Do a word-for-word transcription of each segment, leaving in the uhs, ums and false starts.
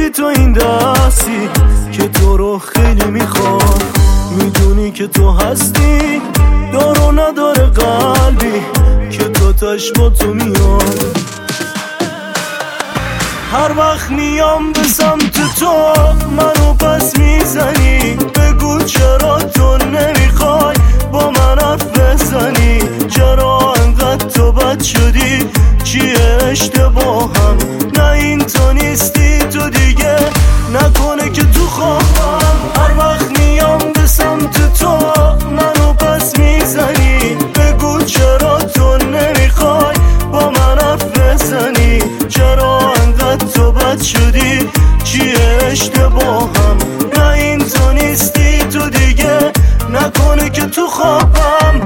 بودی تو این دستی که تو رو خیلی میخواد، میدونی که تو هستی دار و نداره قلبی که تو تاش با تو میاد. هر وقت میام به سمت تو منو پس میزنی، بگو چرا تو نمیخوای با من حرف بزنی، چرا انقدر تو بد شدی، چیه اشتباهم؟ نه این تو نیستی تو دیگه، نکنه که تو خوابم. هر وقت میام به سمت تو منو پس میزنی، بگو چرا تو نمیخوای با من حرف بزنی، چرا انقدر تو بد شدی، چیه اشتباهم؟ نه این تو نیستی تو دیگه، نکنه که تو خوابم.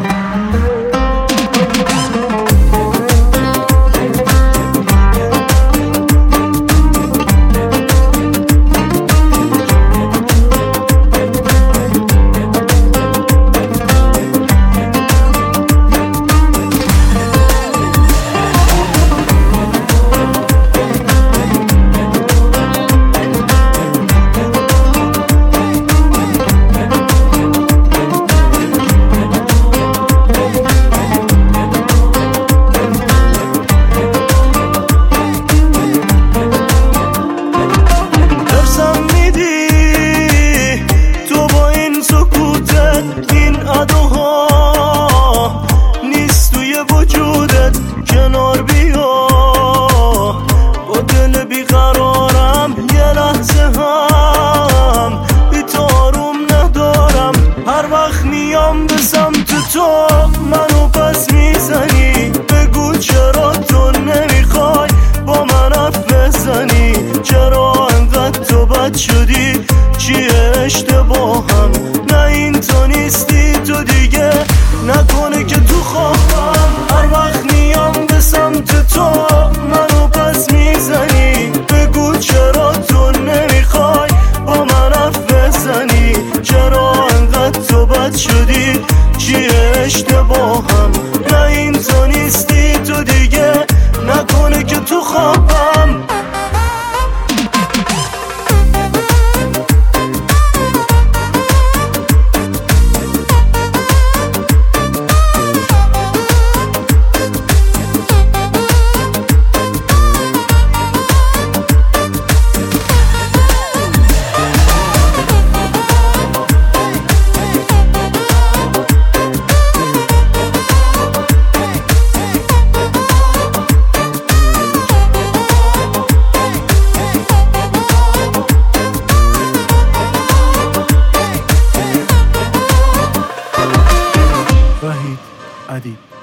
این اداها نیست توی وجودت، کنار بیا با دل بیقرارم، یه لحظه هم بی تو آروم ندارم. هر وقت میام به سمت تو منو پس میزنی، بگو چرا تو نمیخوای با من حرف بزنی، چرا انقدر تو بد شدی، چیه اشتباهم؟ نه این تو نیستی تو دیگه، نکنه که تو خوابم. هر وقت میام به سمت تو منو پس میزنی، بگو چرا تو نمیخوای با من حرف بزنی، چرا انقدر تو بد شدی، چیه اشتباهم؟ نه این تو نیستی تو دیگه، نکنه که تو خوابم. وحید ادیب.